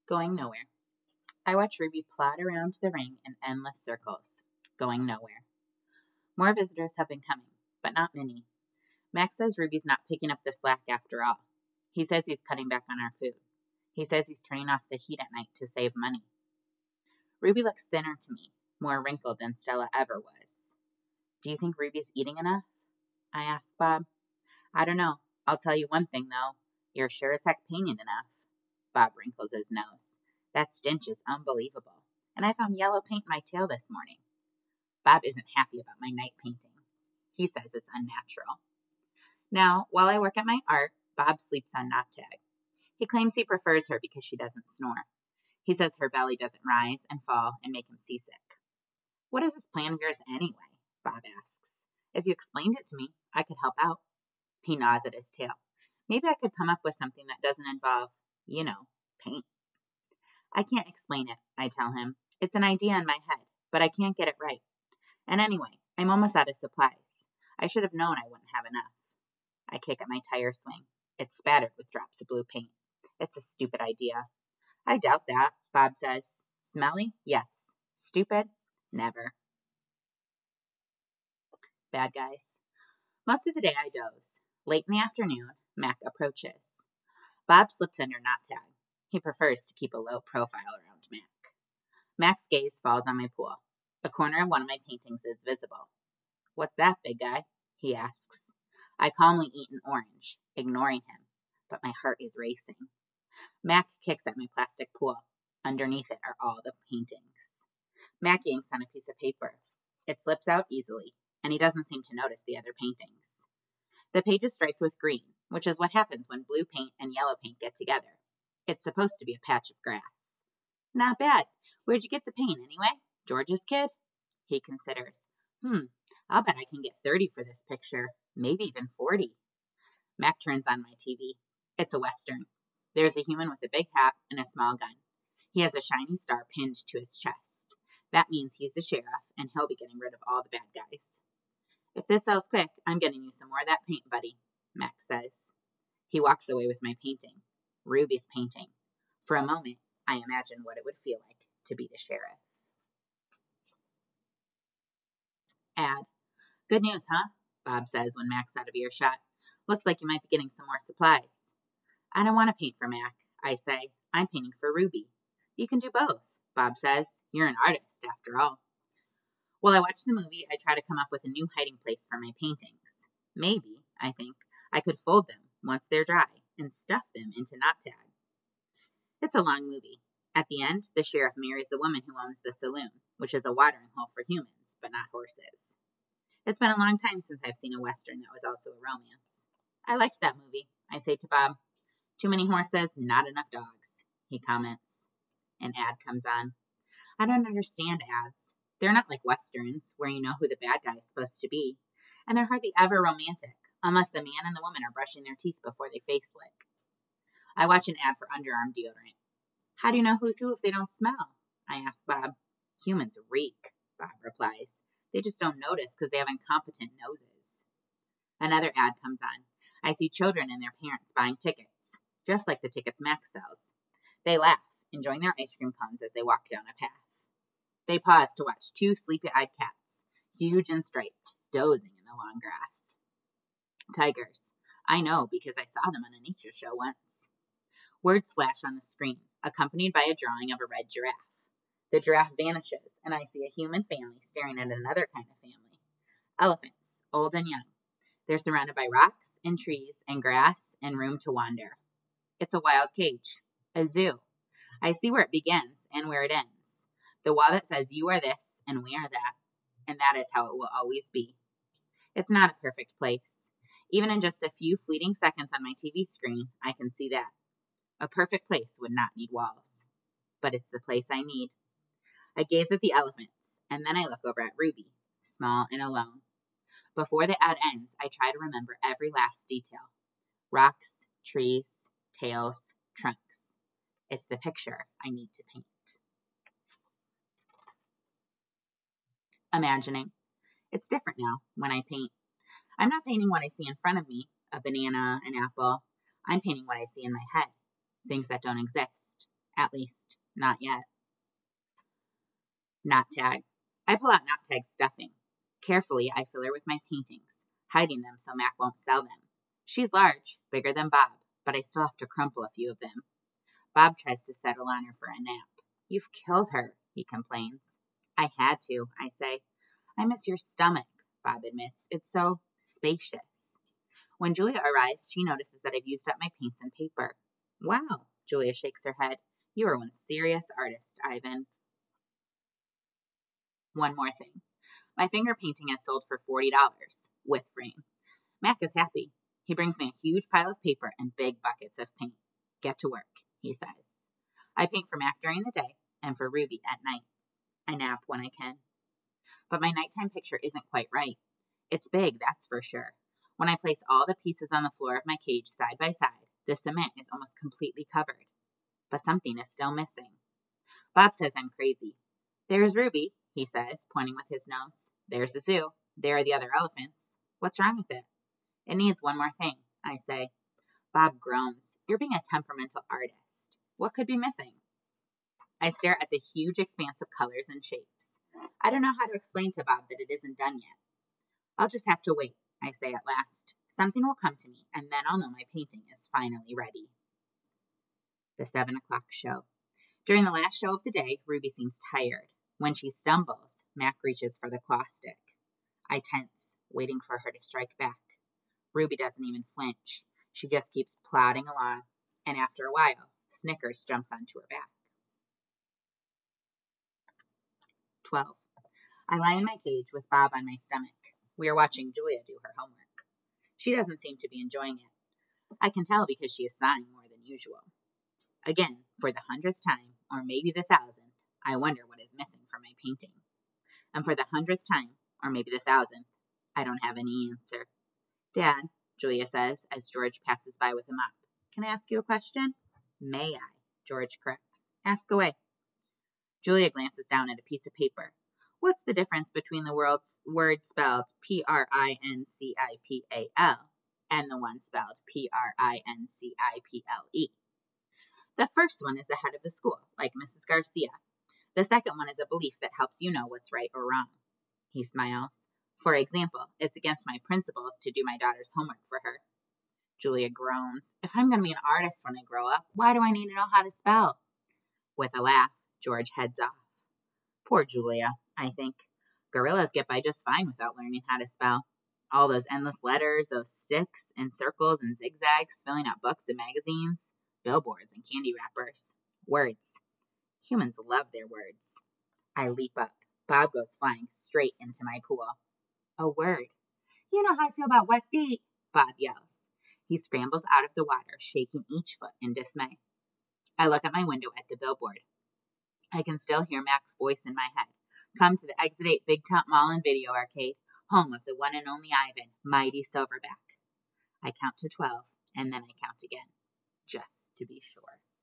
Going nowhere. I watch Ruby plod around the ring in endless circles, going nowhere. More visitors have been coming, but not many. Max says Ruby's not picking up the slack after all. He says he's cutting back on our food. He says he's turning off the heat at night to save money. Ruby looks thinner to me, more wrinkled than Stella ever was. Do you think Ruby's eating enough? I ask Bob. I don't know. I'll tell you one thing, though. You're sure as heck painted enough. Bob wrinkles his nose. That stench is unbelievable. And I found yellow paint in my tail this morning. Bob isn't happy about my night painting. He says it's unnatural. Now, while I work at my art, Bob sleeps on Knottag. He claims he prefers her because she doesn't snore. He says her belly doesn't rise and fall and make him seasick. What is this plan of yours anyway? Bob asks. If you explained it to me, I could help out. He gnaws at his tail. Maybe I could come up with something that doesn't involve, paint. I can't explain it, I tell him. It's an idea in my head, but I can't get it right. And anyway, I'm almost out of supplies. I should have known I wouldn't have enough. I kick at my tire swing. It's spattered with drops of blue paint. It's a stupid idea. I doubt that, Bob says. Smelly? Yes. Stupid? Never. Bad guys. Most of the day I doze. Late in the afternoon, Mac approaches. Bob slips under Knottag. He prefers to keep a low profile around Mac. Mac's gaze falls on my pool. A corner of one of my paintings is visible. What's that, big guy? He asks. I calmly eat an orange, ignoring him, but my heart is racing. Mac kicks at my plastic pool. Underneath it are all the paintings. Mac yanks on a piece of paper. It slips out easily, and he doesn't seem to notice the other paintings. The page is striped with green, which is what happens when blue paint and yellow paint get together. It's supposed to be a patch of grass. Not bad. Where'd you get the paint, anyway? George's kid? He considers. I'll bet I can get 30 for this picture. Maybe even 40. Mac turns on my TV. It's a Western. There's a human with a big hat and a small gun. He has a shiny star pinned to his chest. That means he's the sheriff, and he'll be getting rid of all the bad guys. If this sells quick, I'm getting you some more of that paint, buddy, Mac says. He walks away with my painting. Ruby's painting. For a moment, I imagine what it would feel like to be the sheriff. Ad. Good news, huh? Bob says when Mac's out of earshot. Looks like you might be getting some more supplies. I don't want to paint for Mac, I say. I'm painting for Ruby. You can do both, Bob says. You're an artist, after all. While I watch the movie, I try to come up with a new hiding place for my paintings. Maybe, I think, I could fold them once they're dry and stuff them into Knottag. It's a long movie. At the end, the sheriff marries the woman who owns the saloon, which is a watering hole for humans, but not horses. It's been a long time since I've seen a Western that was also a romance. I liked that movie, I say to Bob. Too many horses, not enough dogs, he comments. An ad comes on. I don't understand ads. They're not like Westerns, where you know who the bad guy is supposed to be. And they're hardly ever romantic, unless the man and the woman are brushing their teeth before they face lick. I watch an ad for underarm deodorant. How do you know who's who if they don't smell? I ask Bob. Humans reek, Bob replies. They just don't notice because they have incompetent noses. Another ad comes on. I see children and their parents buying tickets, just like the tickets Mac sells. They laugh, enjoying their ice cream cones as they walk down a path. They pause to watch two sleepy-eyed cats, huge and striped, dozing in the long grass. Tigers. I know because I saw them on a nature show once. Words flash on the screen, accompanied by a drawing of a red giraffe. The giraffe vanishes, and I see a human family staring at another kind of family. Elephants, old and young. They're surrounded by rocks and trees and grass and room to wander. It's a wild cage, a zoo. I see where it begins and where it ends. The wall that says you are this and we are that, and that is how it will always be. It's not a perfect place. Even in just a few fleeting seconds on my TV screen, I can see that. A perfect place would not need walls. But it's the place I need. I gaze at the elephants, and then I look over at Ruby, small and alone. Before the ad ends, I try to remember every last detail. Rocks, trees, tails, trunks. It's the picture I need to paint. Imagining. It's different now when I paint. I'm not painting what I see in front of me, a banana, an apple. I'm painting what I see in my head, things that don't exist, At least, not yet. Knot tag. I pull out knot tag's stuffing. Carefully, I fill her with my paintings, hiding them so Mac won't sell them. She's large, bigger than Bob, but I still have to crumple a few of them. Bob tries to settle on her for a nap. You've killed her, he complains. I had to, I say. I miss your stomach, Bob admits. It's so spacious. When Julia arrives, she notices that I've used up my paints and paper. Wow, Julia shakes her head. You are one serious artist, Ivan. One more thing. My finger painting has sold for $40, with frame. Mac is happy. He brings me a huge pile of paper and big buckets of paint. Get to work, he says. I paint for Mac during the day and for Ruby at night. I nap when I can. But my nighttime picture isn't quite right. It's big, that's for sure. When I place all the pieces on the floor of my cage side by side, the cement is almost completely covered. But something is still missing. Bob says I'm crazy. There's Ruby, he says, pointing with his nose. There's the zoo. There are the other elephants. What's wrong with it? It needs one more thing, I say. Bob groans. You're being a temperamental artist. What could be missing? I stare at the huge expanse of colors and shapes. I don't know how to explain to Bob that it isn't done yet. I'll just have to wait, I say at last. Something will come to me, and then I'll know my painting is finally ready. The 7 o'clock show. During the last show of the day, Ruby seems tired. When she stumbles, Mac reaches for the claw stick. I tense, waiting for her to strike back. Ruby doesn't even flinch. She just keeps plodding along, and after a while, Snickers jumps onto her back. 12. I lie in my cage with Bob on my stomach. We are watching Julia do her homework. She doesn't seem to be enjoying it. I can tell because she is sighing more than usual. Again, for the 100th time, or maybe the 1000th, I wonder what is missing from my painting. And for the 100th time, or maybe the 1000th, I don't have any answer. Dad, Julia says, as George passes by with a mop. Can I ask you a question? May I? George corrects. Ask away. Julia glances down at a piece of paper. What's the difference between the word spelled Principal and the one spelled Princle? The first one is the head of the school, like Mrs. Garcia. The second one is a belief that helps you know what's right or wrong. He smiles. For example, it's against my principles to do my daughter's homework for her. Julia groans. If I'm going to be an artist when I grow up, why do I need to know how to spell? With a laugh, George heads off. Poor Julia, I think. Gorillas get by just fine without learning how to spell. All those endless letters, those sticks and circles and zigzags filling up books and magazines, billboards and candy wrappers. Words. Humans love their words. I leap up. Bob goes flying straight into my pool. A word. You know how I feel about wet feet, Bob yells. He scrambles out of the water, shaking each foot in dismay. I look at my window at the billboard. I can still hear Mac's voice in my head. Come to the Exit 8 Big Top Mall and Video Arcade, home of the one and only Ivan, mighty Silverback. I count to 12, and then I count again, just to be sure.